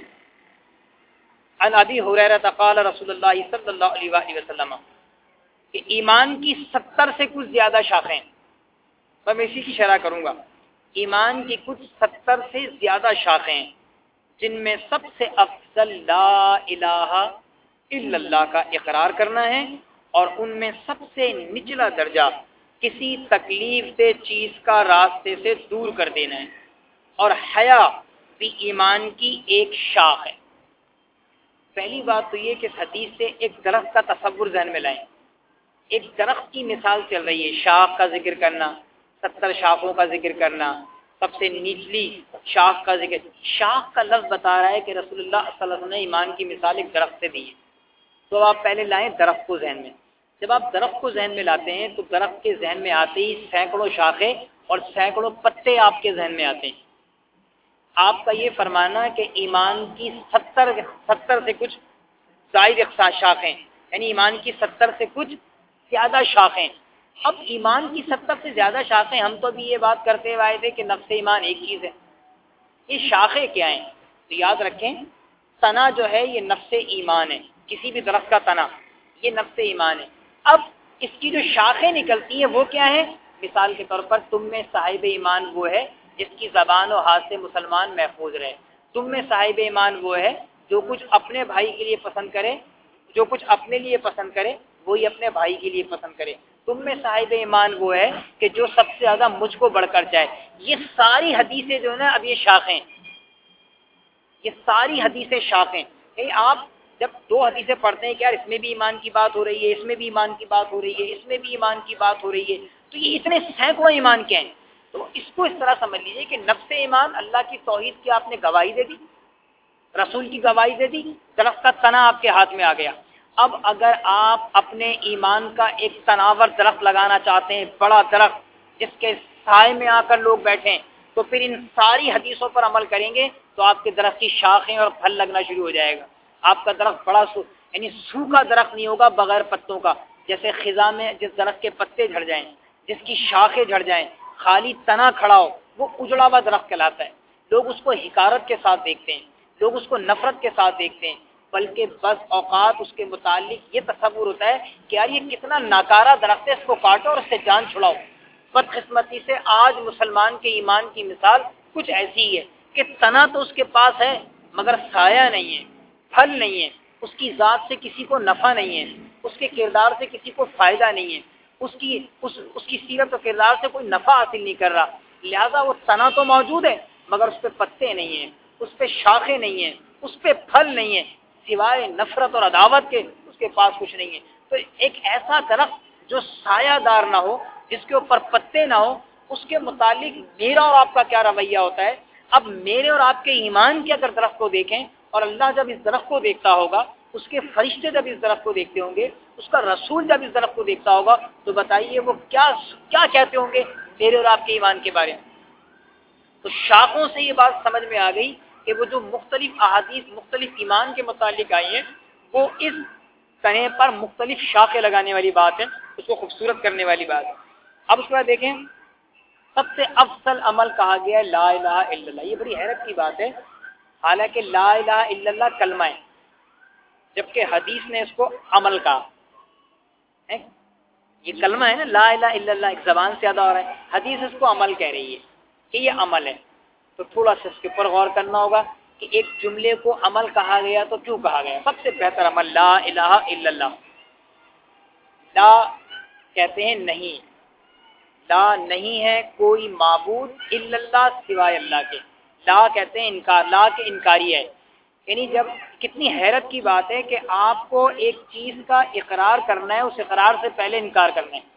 عن ابی ہریرہ قال رسول اللہ صلی اللہ علیہ وآلہ وسلم, کہ ایمان کی ستر سے کچھ زیادہ شاخیں, میں اسی کی شرح کروں گا. ایمان کی کچھ ستر سے زیادہ شاخیں, جن میں سب سے افضل لا الہ الا اللہ کا اقرار کرنا ہے, اور ان میں سب سے نچلا درجہ کسی تکلیف دہ چیز کا راستے سے دور کر دینا ہے. اور حیا بھی ایمان کی ایک شاخ ہے. پہلی بات تو یہ کہ اس حدیث سے ایک درخت کا تصور ذہن میں لائیں. ایک درخت کی مثال چل رہی ہے, شاخ کا ذکر کرنا, ستر شاخوں کا ذکر کرنا, سب سے نچلی شاخ کا ذکر. شاخ کا لفظ بتا رہا ہے کہ رسول اللہ صلی اللہ علیہ وسلم نے ایمان کی مثال ایک درخت سے دی ہے. تو آپ پہلے لائیں درخت کو ذہن میں. جب آپ درخت کو ذہن میں لاتے ہیں تو درخت کے ذہن میں آتے ہی سینکڑوں شاخیں اور سینکڑوں پتے آپ کے ذہن میں آتے ہیں. آپ کا یہ فرمانا کہ ایمان کی ستر ستر سے کچھ زائد شاخیں، یعنی ایمان کی ستر سے کچھ زیادہ شاخیں. اب ایمان کی ستر سے زیادہ شاخیں، ہم تو بھی یہ بات کرتے ہوئے تھے کہ نفس ایمان ایک چیز ہے. یہ شاخیں کیا ہیں؟ تو یاد رکھیں، تنا جو ہے یہ نفس ایمان ہے. کسی بھی درخت کا تنا یہ نفس ایمان ہے. اب اس کی جو شاخیں نکلتی ہیں وہ کیا ہے؟ مثال کے طور پر تم میں صاحب ایمان وہ ہے جس کی زبان و ہاتھ سے مسلمان محفوظ رہے. تم میں صاحب ایمان وہ ہے جو کچھ اپنے بھائی کے لیے پسند کرے، جو کچھ اپنے لیے پسند کرے وہی اپنے بھائی کے لیے پسند کرے. تم میں صاحب ایمان وہ ہے کہ جو سب سے زیادہ مجھ کو بڑھ کر جائے. یہ ساری حدیثیں جو ہے نا، اب یہ شاخیں، یہ ساری حدیثیں شاخیں. کہ آپ جب دو حدیثیں پڑھتے ہیں کہ یار اس میں بھی ایمان کی بات ہو رہی ہے، اس میں بھی ایمان کی بات ہو رہی ہے، اس میں بھی ایمان کی بات ہو رہی ہے، تو یہ اتنے سینکڑوں ایمان کے ہیں. تو اس کو اس طرح سمجھ لیجیے کہ نفس ایمان اللہ کی توحید کی آپ نے گواہی دے دی، رسول کی گواہی دے دی، درخت کا تنا آپ کے ہاتھ میں آ گیا. اب اگر آپ اپنے ایمان کا ایک تناور درخت لگانا چاہتے ہیں، بڑا درخت جس کے سائے میں آ کر لوگ بیٹھیں، تو پھر ان ساری حدیثوں پر عمل کریں گے تو آپ کے درخت کی شاخیں اور پھل لگنا شروع ہو جائے گا. آپ کا درخت بڑا سو یعنی سوکھا درخت نہیں ہوگا بغیر پتوں کا. جیسے خزاں میں جس درخت کے پتے جھڑ جائیں، جس کی شاخیں جھڑ جائیں، خالی تنا کھڑا ہو، وہ اجڑا ہوا درخت کہلاتا ہے. لوگ اس کو حقارت کے ساتھ دیکھتے ہیں، لوگ اس کو نفرت کے ساتھ دیکھتے ہیں، بلکہ بس اوقات اس کے متعلق یہ تصور ہوتا ہے کہ یار یہ کتنا ناکارہ درخت ہے، اس کو کاٹو اور اس سے جان چھڑاؤ. بدقسمتی سے آج مسلمان کے ایمان کی مثال کچھ ایسی ہے کہ تنا تو اس کے پاس ہے مگر سایہ نہیں ہے، پھل نہیں ہے، اس کی ذات سے کسی کو نفع نہیں ہے، اس کے کردار سے کسی کو فائدہ نہیں ہے، اس کی اس, اس کی سیرت و کردار سے کوئی نفع حاصل نہیں کر رہا. لہذا وہ تنا تو موجود ہے مگر اس پہ پتے نہیں ہیں، اس پہ شاخیں نہیں ہیں، اس پہ پھل نہیں ہیں، سوائے نفرت اور عداوت کے اس کے پاس کچھ نہیں ہے. تو ایک ایسا درخت جو سایہ دار نہ ہو، جس کے اوپر پتے نہ ہو، اس کے متعلق میرا اور آپ کا کیا رویہ ہوتا ہے؟ اب میرے اور آپ کے ایمان کے اگر درخت کو دیکھیں، اور اللہ جب اس درخت کو دیکھتا ہوگا، اس کے فرشتے جب اس درخت کو دیکھتے ہوں گے، اس کا رسول جب اس درخت کو دیکھتا ہوگا، تو بتائیے وہ کیا کیا کہتے ہوں گے میرے اور آپ کے ایمان کے بارے میں. تو شاخوں سے یہ بات سمجھ میں آ گئی کہ وہ جو مختلف احادیث مختلف ایمان کے متعلق آئی ہیں، وہ اس تنے پر مختلف شاخیں لگانے والی بات ہے، اس کو خوبصورت کرنے والی بات ہے. اب اس کے بعد دیکھیں، سب سے افضل عمل کہا گیا ہے لا الہ الا اللہ. یہ بڑی حیرت کی بات ہے، حالانکہ لا الہ الا اللہ کلمہ ہے، جبکہ حدیث نے اس کو عمل کہا ہے. یہ کلمہ ہے نا، لا الہ الا اللہ، ایک زبان سے ادا ہو رہا ہے، حدیث اس کو عمل کہہ رہی ہے کہ یہ عمل ہے. تو تھوڑا سا اس کے اوپر غور کرنا ہوگا کہ ایک جملے کو عمل کہا گیا تو کیوں کہا گیا؟ سب سے بہتر عمل لا الہ الا اللہ. لا کہتے ہیں نہیں، لا نہیں ہے کوئی معبود الا اللہ سوائے اللہ کے. لا کہتے ہیں انکار، لا کے انکاری ہے. یعنی جب کتنی حیرت کی بات ہے کہ آپ کو ایک چیز کا اقرار کرنا ہے، اس اقرار سے پہلے انکار کرنا ہے.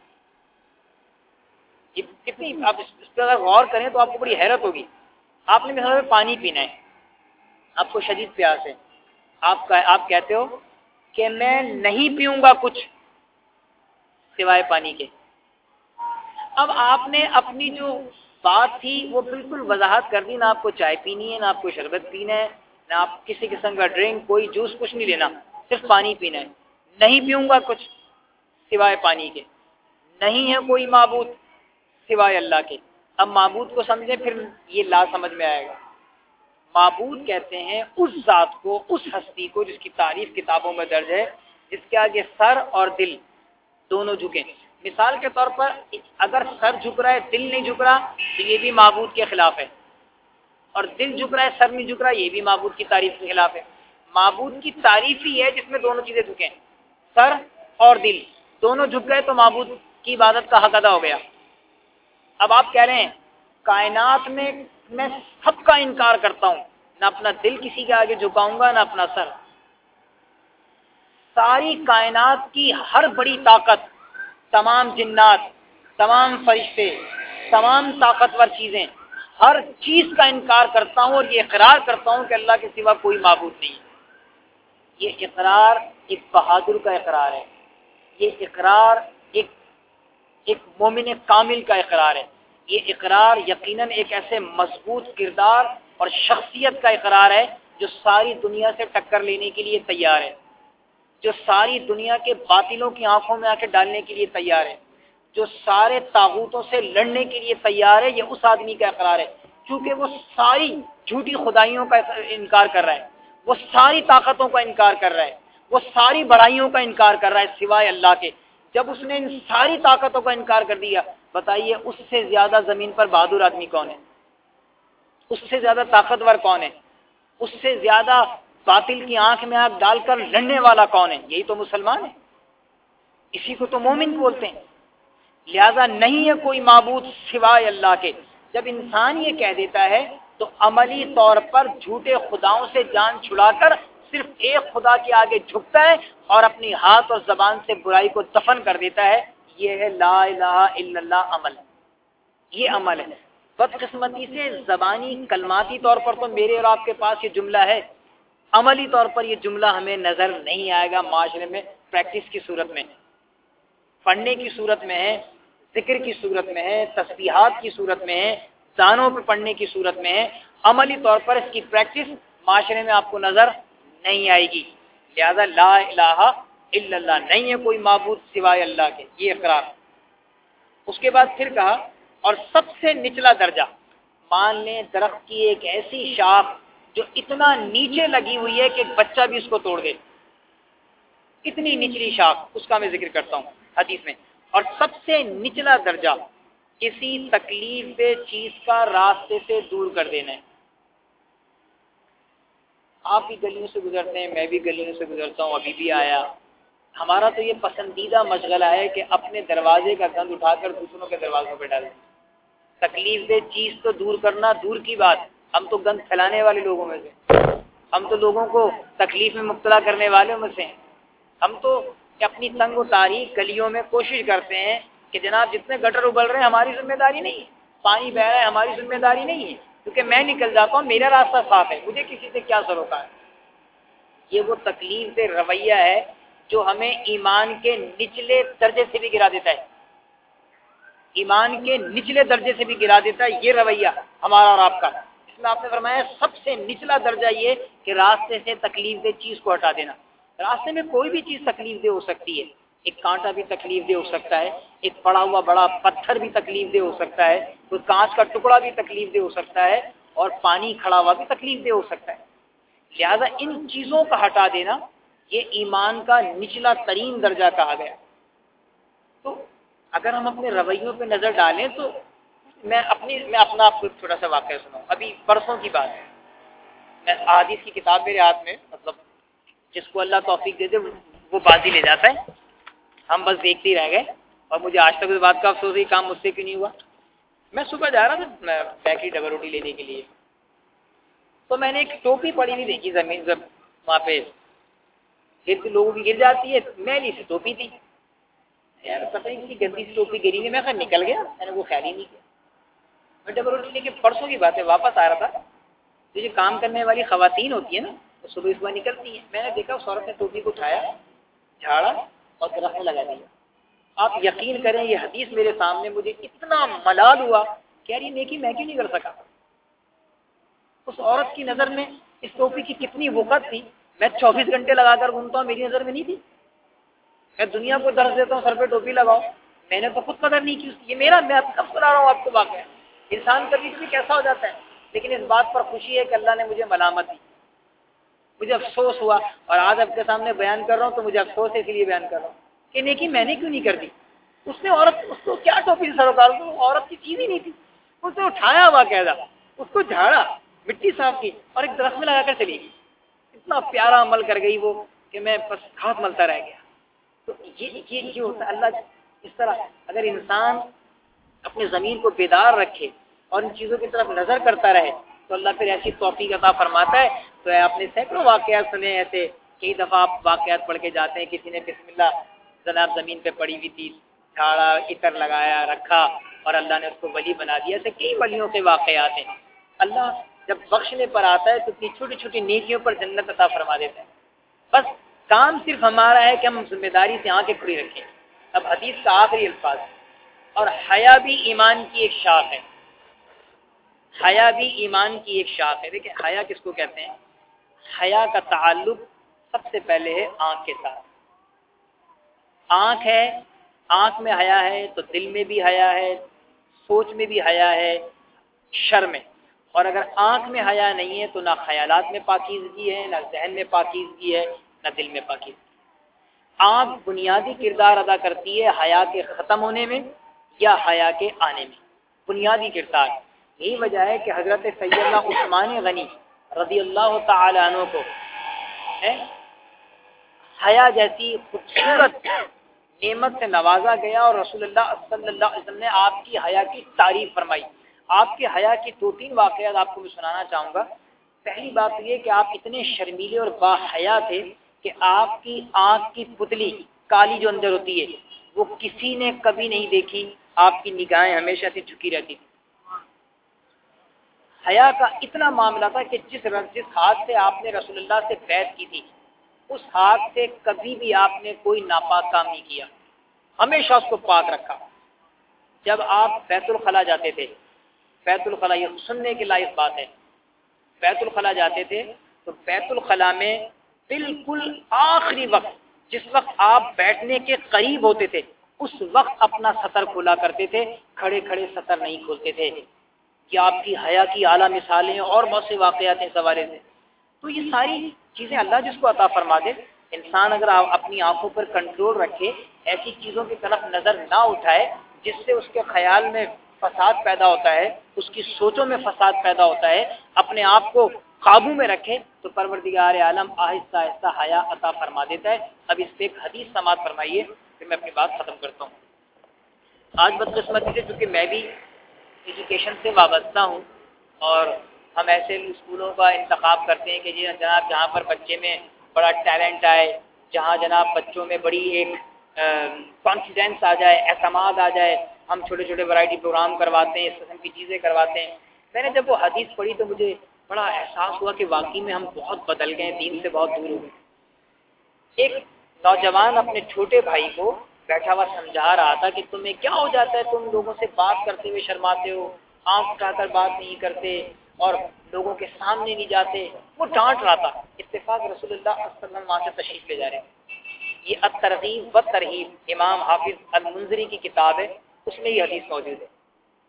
کتنی آپ اس پہ اگر غور کریں تو آپ کو بڑی حیرت ہوگی. آپ نے مثال پانی پینا ہے، آپ کو شدید پیاس ہے، آپ آپ کہتے ہو کہ میں نہیں پیوں گا کچھ سوائے پانی کے. اب آپ نے اپنی جو بات تھی وہ بالکل وضاحت کر دی، نہ آپ کو چائے پینی ہے، نہ آپ کو شربت پینا ہے، نہ آپ کسی قسم کا ڈرنک، کوئی جوس کچھ نہیں لینا، صرف پانی پینا ہے. نہیں پیوں گا کچھ سوائے پانی کے. نہیں ہے کوئی معبود سوائے اللہ کے. اب معبود کو سمجھیں، پھر یہ لا سمجھ میں آئے گا. معبود کہتے ہیں اس ذات کو، اس ہستی کو جس کی تعریف کتابوں میں درج ہے، جس کے آگے سر اور دل دونوں جھکیں. مثال کے طور پر اگر سر جھک رہا ہے دل نہیں جھک رہا تو یہ بھی معبود کے خلاف ہے، اور دل جھک رہا ہے سر نہیں جھک رہا یہ بھی معبود کی تعریف کے خلاف ہے. معبود کی تعریف ہی ہے جس میں دونوں چیزیں جھکیں، سر اور دل دونوں جھک گئے تو معبود کی عبادت کا حق ادا ہو گیا. اب آپ کہہ رہے ہیں کائنات میں میں سب کا انکار کرتا ہوں، نہ اپنا دل کسی کے آگے جھکاؤں گا نہ اپنا سر. ساری کائنات کی ہر بڑی طاقت، تمام جنات، تمام فرشتے، تمام طاقتور چیزیں، ہر چیز کا انکار کرتا ہوں اور یہ اقرار کرتا ہوں کہ اللہ کے سوا کوئی معبود نہیں. یہ اقرار ایک بہادر کا اقرار ہے، یہ اقرار ایک ایک مومن کامل کا اقرار ہے. یہ اقرار یقیناً ایک ایسے مضبوط کردار اور شخصیت کا اقرار ہے جو ساری دنیا سے ٹکر لینے کے لیے تیار ہے، جو ساری دنیا کے باطلوں کی آنکھوں میں آ کے ڈالنے کے لیے تیار ہے، جو سارے طاغوتوں سے لڑنے کے لیے تیار ہے، یہ اس آدمی کا اقرار ہے، کیونکہ وہ ساری جھوٹی خدائیوں کا انکار کر رہا ہے، وہ ساری طاقتوں کا انکار کر رہا ہے، وہ ساری بڑائیوں کا انکار کر رہا ہے سوائے اللہ کے۔ جب اس نے ان ساری طاقتوں کا انکار کر دیا، بتائیے اس سے زیادہ زمین پر بہادر آدمی کون ہے؟ اس سے زیادہ طاقتور کون ہے؟ اس سے زیادہ باطل کی آنکھ میں آنکھ ڈال کر لڑنے والا کون ہے؟ یہی تو مسلمان ہے، اسی کو تو مومن بولتے ہیں۔ لہذا نہیں ہے کوئی معبود سوائے اللہ کے۔ جب انسان یہ کہہ دیتا ہے تو عملی طور پر جھوٹے خداؤں سے جان چھڑا کر صرف ایک خدا کے آگے جھکتا ہے اور اپنی ہاتھ اور زبان سے برائی کو دفن کر دیتا ہے۔ یہ ہے لا الہ الا اللہ عمل، یہ عمل ہے۔ بدقسمتی سے زبانی کلماتی طور پر تو میرے اور آپ کے پاس یہ جملہ ہے، عملی طور پر یہ جملہ ہمیں نظر نہیں آئے گا معاشرے میں، پریکٹس کی صورت میں، پڑھنے کی صورت میں ہے، ذکر کی صورت میں ہے، تسبیحات کی صورت میں ہے، دانوں پہ پڑھنے کی صورت میں ہے۔ عملی طور پر اس کی پریکٹس معاشرے میں آپ کو نظر نہیں آئے گی۔ لہذا لا الہ الا اللہ، نہیں ہے کوئی معبود سوائے اللہ کے، یہ اقرار۔ اس کے بعد پھر کہا اور سب سے نچلا درجہ، مان لیں درخت کی ایک ایسی شاخ جو اتنا نیچے لگی ہوئی ہے کہ ایک بچہ بھی اس کو توڑ دے، اتنی نچلی شاخ، اس کا میں ذکر کرتا ہوں حدیث میں۔ اور سب سے نچلا درجہ کسی تکلیف دہ چیز کا راستے سے دور کر دینا ہے۔ آپ بھی گلیوں سے گزرتے ہیں، میں بھی گلیوں سے گزرتا ہوں، ابھی بھی آیا۔ ہمارا تو یہ پسندیدہ مشغلہ ہے کہ اپنے دروازے کا گند اٹھا کر دوسروں کے دروازوں پہ ڈالیں۔ تکلیف دہ چیز تو دور کرنا دور کی بات، ہم تو گند پھیلانے والے لوگوں میں سے، ہم تو لوگوں کو تکلیف میں مبتلا کرنے والوں میں سے ہیں۔ ہم تو اپنی تنگ و تاریخ گلیوں میں کوشش کرتے ہیں کہ جناب جتنے گٹر ابل رہے ہیں ہماری ذمہ داری نہیں ہے، پانی بہ رہا ہے ہماری ذمہ داری نہیں ہے، کیونکہ میں نکل جاتا ہوں، میرا راستہ صاف ہے، مجھے کسی سے کیا سروکار ہے۔ یہ وہ تکلیف دہ رویہ ہے جو ہمیں ایمان کے نچلے درجے سے بھی گرا دیتا ہے، ایمان کے نچلے درجے سے بھی گرا دیتا ہے یہ رویہ ہمارا اور آپ کا۔ اس میں آپ نے فرمایا سب سے نچلا درجہ یہ کہ راستے سے تکلیف دہ چیز کو ہٹا دینا۔ راستے میں کوئی بھی چیز تکلیف دہ ہو سکتی ہے، ایک کانٹا بھی تکلیف دہ ہو سکتا ہے، ایک پڑا ہوا بڑا پتھر بھی تکلیف دہ ہو سکتا ہے، کوئی کانچ کا ٹکڑا بھی تکلیف دہ ہو سکتا ہے، اور پانی کھڑا ہوا بھی تکلیف دہ ہو سکتا ہے۔ لہذا ان چیزوں کا ہٹا دینا یہ ایمان کا نچلا ترین درجہ کہا گیا۔ تو اگر ہم اپنے رویوں پہ نظر ڈالیں تو میں اپنی میں اپنا آپ کو چھوٹا سا واقعہ سناؤں۔ ابھی پرسوں کی بات ہے، میں احادیث کی کتاب میرے ہاتھ میں، مطلب جس کو اللہ توفیق دے دے وہ بازی لے جاتا ہے، ہم بس دیکھتے ہی رہ گئے، اور مجھے آج تک اس بات کا افسوس ہے کام مجھ سے کیوں نہیں ہوا۔ میں صبح جا رہا تھا بیکری ڈبل روٹی لینے کے لیے، تو میں نے ایک ٹوپی پڑی ہوئی دیکھی زمین جب وہاں پہ گر لوگوں کی گر جاتی ہے، میلی سی ٹوپی تھی، یار پتہ نہیں کسی گندی سی ٹوپی گری ہے، میں خیر نکل گیا، میں نے وہ خیال ہی نہیں کیا۔ میں ڈبل روٹی لے کے پرسوں کی بات ہے واپس آ رہا تھا، تو جو کام کرنے والی خواتین ہوتی ہیں نا وہ صبح صبح نکلتی ہیں، میں نے دیکھا اس عورت نے ٹوپی کو اٹھایا، جھاڑا اور درخت میں لگا دیا۔ آپ یقین کریں یہ حدیث میرے سامنے، مجھے اتنا ملال ہوا کہ یار یہ نیکی میں کیوں نہیں کر سکا۔ اس عورت کی نظر میں اس ٹوپی کی کتنی وقت تھی، میں چوبیس گھنٹے لگا کر گھومتا ہوں، میری نظر میں نہیں تھی۔ میں دنیا کو درس دیتا ہوں سر پہ ٹوپی لگاؤ، میں نے تو خود قدر نہیں کی اس کی۔ یہ میرا، میں اب سنا رہا ہوں آپ کو واقعہ، انسان کبھی کبھی کیسا ہو جاتا ہے، لیکن اس بات پر خوشی ہے کہ اللہ نے مجھے ملامت دی، مجھے افسوس ہوا، اور آج آپ کے سامنے بیان کر رہا ہوں تو مجھے افسوس ہے اس لیے بیان کر رہا ہوں کہ نیکی میں نے کیوں نہیں کر دی۔ اس نے عورت، اس کو کیا ٹوپی سروکار، عورت کی چیز ہی نہیں تھی، اس نے اٹھایا باقاعدہ، اس کو جھاڑا، مٹی صاف کی اور ایک درخت میں لگا کر چلی گئی۔ اتنا پیارا عمل کر گئی وہ کہ میں بس ہاتھ ملتا رہ گیا۔ تو یہ یہ یہ ہوتا ہے، اللہ اس طرح اگر انسان اپنے ضمیر کو بیدار رکھے اور ان چیزوں کی طرف نظر کرتا رہے تو اللہ پھر ایسی توفیق عطا فرماتا ہے۔ تو آپ نے سینکڑوں واقعات سنے ایسے، کئی دفعہ آپ واقعات پڑھ کے جاتے ہیں، کسی نے بسم اللہ جناب زمین پہ پڑی ہوئی تھی، جھاڑا، عطر لگایا، رکھا، اور اللہ نے اس کو ولی بنا دیا۔ ایسے کئی ولیوں کے واقعات ہیں۔ اللہ جب بخشنے پر آتا ہے تو اتنی چھوٹی چھوٹی نیکیوں پر جنت عطا فرما دیتا ہے۔ بس کام صرف ہمارا ہے کہ ہم ذمہ داری سے آنکھیں کھلی رکھیں۔ اب حدیث کا آخری الفاظ، اور حیا بھی ایمان کی ایک شاخ ہے۔ حیا بھی ایمان کی ایک شاخ ہے. دیکھیں حیا کس کو کہتے ہیں؟ حیا کا تعلق سب سے پہلے ہے آنکھ کے ساتھ. آنکھ ہے، آنکھ میں حیا ہے تو دل میں بھی حیا ہے، سوچ میں بھی حیا ہے، شر میں. اور اگر آنکھ میں حیا نہیں ہے تو نہ خیالات میں پاکیزگی ہے، نہ ذہن میں پاکیزگی ہے، نہ دل میں پاکیزگی. آنکھ بنیادی کردار ادا کرتی ہے حیا کے ختم ہونے میں یا حیا کے آنے میں، بنیادی کردار. یہی وجہ ہے کہ حضرت سیدنا عثمان غنی رضی اللہ تعالی عنہ کو حیا جیسی خوبصورت نعمت سے نوازا گیا اور رسول اللہ صلی اللہ علیہ وسلم نے آپ کی حیا کی تعریف فرمائی. آپ کے حیا کی دو تین واقعات آپ کو میں سنانا چاہوں گا. پہلی بات یہ کہ آپ اتنے شرمیلے اور با حیا تھے کہ آپ کی آنکھ کی پتلی کالی جو اندر ہوتی ہے وہ کسی نے کبھی نہیں دیکھی. آپ کی نگاہیں ہمیشہ سے جھکی رہتی تھی. حیا کا اتنا معاملہ تھا کہ جس جس ہاتھ سے آپ نے رسول اللہ سے بیعت کی تھی اس ہاتھ سے کبھی بھی آپ نے کوئی ناپاک کام نہیں کیا، ہمیشہ اس کو پاک رکھا. جب آپ بیت الخلا جاتے تھے، بیت الخلا یہ سننے کے لائق بات ہے، بیت الخلا جاتے تھے تو بیت الخلا میں بالکل آخری وقت جس وقت آپ بیٹھنے کے قریب ہوتے تھے اس وقت اپنا سطر کھولا کرتے تھے، کھڑے کھڑے سطر نہیں کھولتے تھے. کہ آپ کی حیا کی اعلیٰ مثالیں اور بہت سے واقعات ہیں سوارے سے. تو یہ ساری چیزیں اللہ جس کو عطا فرما دے. انسان اگر اپنی آنکھوں پر کنٹرول رکھے، ایسی چیزوں کی طرف نظر نہ اٹھائے جس سے اس کے خیال میں فساد پیدا ہوتا ہے، اس کی سوچوں میں فساد پیدا ہوتا ہے، اپنے آپ کو قابو میں رکھے تو پروردگار عالم آہستہ آہستہ حیا عطا فرما دیتا ہے. اب اس پہ ایک حدیث سماعت فرمائیے پھر میں اپنی بات ختم کرتا ہوں. آج بدقسمتی سے چونکہ میں بھی ایجوکیشن سے وابستہ ہوں اور ہم ایسے اسکولوں کا انتخاب کرتے ہیں کہ جی جناب جہاں پر بچے میں بڑا ٹیلنٹ آئے، جہاں جناب بچوں میں بڑی ایک کانفیڈینس آ جائے، اعتماد آ جائے. ہم چھوٹے چھوٹے ورائٹی پروگرام کرواتے ہیں، اس قسم کی چیزیں کرواتے ہیں. میں نے جب وہ حدیث پڑھی تو مجھے بڑا احساس ہوا کہ واقعی میں ہم بہت بدل گئے، دین سے بہت دور ہو گئے. ایک نوجوان اپنے چھوٹے بھائی کو بیٹھا ہوا سمجھا رہا تھا کہ تمہیں کیا ہو جاتا ہے، تم لوگوں سے بات کرتے ہوئے شرماتے ہو، آنکھ اٹھا کر بات نہیں کرتے اور لوگوں کے سامنے نہیں جاتے. وہ ڈانٹ رہا تھا. اتفاق رسول اللہ صلی اللہ علیہ وسلم وہاں سے تشریف لے جا رہے ہیں. یہ الترغیب و ترہیب امام حافظ المنذری کی کتاب ہے، اس میں یہ حدیث موجود ہے.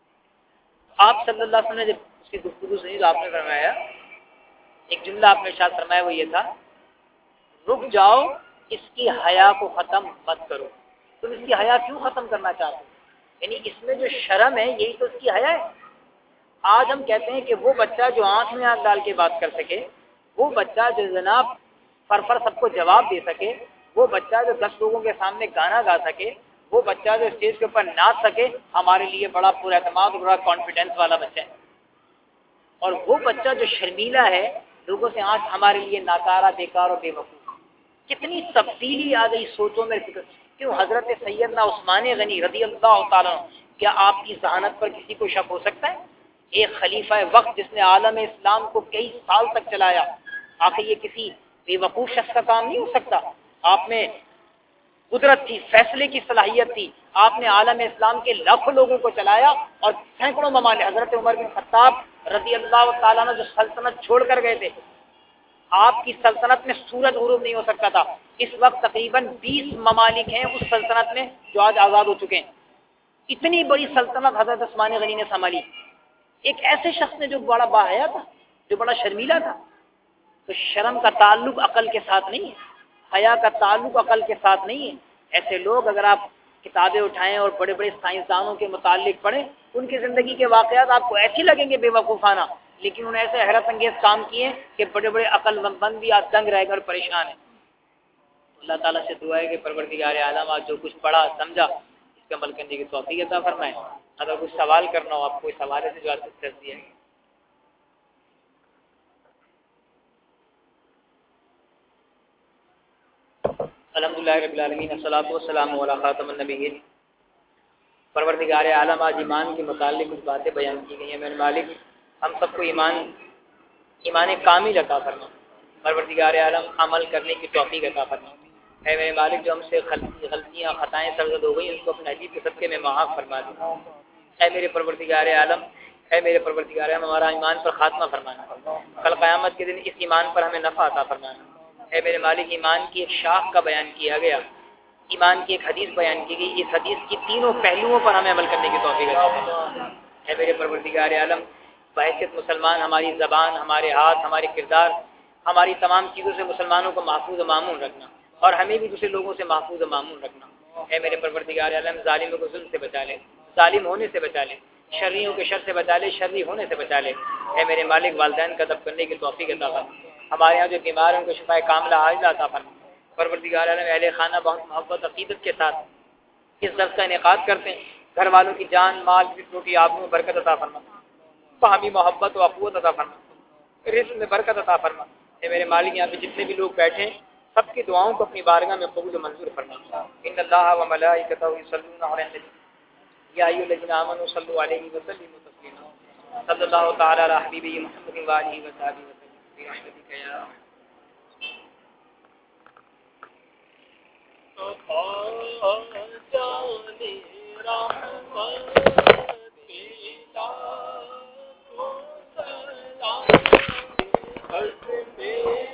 آپ صلی اللہ علیہ وسلم نے جب اس کی گفتگو سنی تو آپ نے فرمایا، ایک جملہ آپ نے ارشاد فرمایا، وہ یہ تھا رک جاؤ، اس کی حیا کو ختم مت کرو. تم اس کی حیا کیوں ختم کرنا چاہتے ہو؟ یعنی اس میں جو شرم ہے یہی تو اس کی حیا ہے. آج ہم کہتے ہیں کہ وہ بچہ جو آنکھ میں آنکھ ڈال کے بات کر سکے، وہ بچہ جو جناب فر فر سب کو جواب دے سکے، وہ بچہ جو دس لوگوں کے سامنے گانا گا سکے، وہ بچہ جو اسٹیج کے اوپر ناچ سکے، ہمارے لیے بڑا پورا اعتماد اور بڑا کانفیڈینس والا بچہ ہے. اور وہ بچہ جو شرمیلا ہے لوگوں سے آج ہمارے لیے ناکارہ، بیکار اور بے وقوف. کتنی تبدیلی آ گئی سوچوں میں. کیوں حضرت سیدنا عثمان غنی رضی اللہ تعالیٰ، کیا آپ کی ذہانت پر کسی کو شک ہو سکتا ہے؟ ایک خلیفہ وقت جس نے عالم اسلام کو کئی سال تک چلایا، آخر یہ کسی بے وقوف شخص کا کام نہیں ہو سکتا؟ آپ میں قدرت تھی، فیصلے کی صلاحیت تھی، آپ نے عالم اسلام کے لاکھوں لوگوں کو چلایا اور سینکڑوں ممالک. حضرت عمر بن خطاب رضی اللہ تعالیٰ نے جو سلطنت چھوڑ کر گئے تھے، آپ کی سلطنت میں سورج غروب نہیں ہو سکتا تھا. اس وقت تقریباً بیس ممالک ہیں اس سلطنت میں جو آج آزاد ہو چکے ہیں. اتنی بڑی سلطنت حضرت عثمان غنی نے سنبھالی، ایک ایسے شخص نے جو بڑا باحیا تھا، جو بڑا شرمیلا تھا. تو شرم کا تعلق عقل کے ساتھ نہیں ہے، حیا کا تعلق عقل کے ساتھ نہیں ہے. ایسے لوگ اگر آپ کتابیں اٹھائیں اور بڑے بڑے سائنسدانوں کے متعلق پڑھیں، ان کی زندگی کے واقعات آپ کو ایسے لگیں گے بے وقوفانہ، لیکن انہوں نے ایسے حیرت انگیز کام کیے کہ بڑے بڑے عقل مند بھی آج دنگ رہ کر پریشان ہیں. اللہ تعالیٰ سے دعا ہے کہ پروردگار عالم آج جو کچھ پڑھا سمجھا اس کے عمل کرنے کی توفیق عطا فرمائے. اگر کچھ سوال کرنا ہو آپ کو اس حوالے سے جو آپ کر دیا ہے. الحمدللہ رب العالمین، الصلاۃ والسلام علی خاتم النبیین. پروردگار عالم آج ایمان کے متعلق کچھ باتیں بیان کی گئی ہیں. میرے مالک ہم سب کو ایمان ایمان کامل عطا فرما. پروردگار عالم عمل کرنے کی توفیق عطا فرما. اے میرے مالک جو ہم سے غلطیاں خطائیں سرزد ہو گئی ان کو اپنے عجیب کے صدقے میں معاف فرما دے. اے میرے پروردگار عالم اے میرے پروردگار ہم ہمارا ایمان پر خاتمہ فرمانا، کل قیامت کے دن اس ایمان پر ہمیں نفع عطا فرمانا۔ اے میرے مالک ایمان کی ایک شاخ کا بیان کیا گیا، ایمان کی ایک حدیث بیان کی گئی، اس حدیث کی تینوں پہلوؤں پر ہمیں عمل کرنے کی توفیق عطا فرما۔ اے میرے پروردگار عالم بحیثیت مسلمان ہماری زبان، ہمارے ہاتھ، ہمارے کردار، ہماری تمام چیزوں سے مسلمانوں کو محفوظ و معمون رکھنا اور ہمیں بھی دوسرے لوگوں سے محفوظ و معمون رکھنا۔ اے میرے پروردگار عالم ظالموں کو ظلم سے بچا لے، ظالم ہونے سے بچا لے، شرریوں کے شر سے بچا لے، شرری ہونے سے بچا لے۔ اے میرے مالک والدین کا ادب کرنے کی توفیق عطا فرما، ہمارے یہاں جو بیمار ہیں ان کو شفا کاملہ عاجلہ عطا فرما۔ پروردگار عالم اہل خانہ بہت محبت عقیدت کے ساتھ اس درس کا انعقاد کرتے ہیں، گھر والوں کی جان مال روٹی آبرو میں برکت عطا فرما، باہمی محبت و اخوت عطا فرما، رزق میں برکت عطا فرما۔ اے میرے مالک یہاں پہ جتنے بھی لوگ بیٹھے ہیں سب کی دعاؤں کو اپنی بارگاہ میں قبول و منظور فرما۔ ان اللہ و ملائکتہ یصلون علی النبی یا ایھا الذین آمنوا صلوا علیہ وسلموا تسلیما۔ صلی اللہ تعالی علی حبیبہ محمد و آلہ و صحبہ وسلم برحمتک یا ارحم۔ رحمت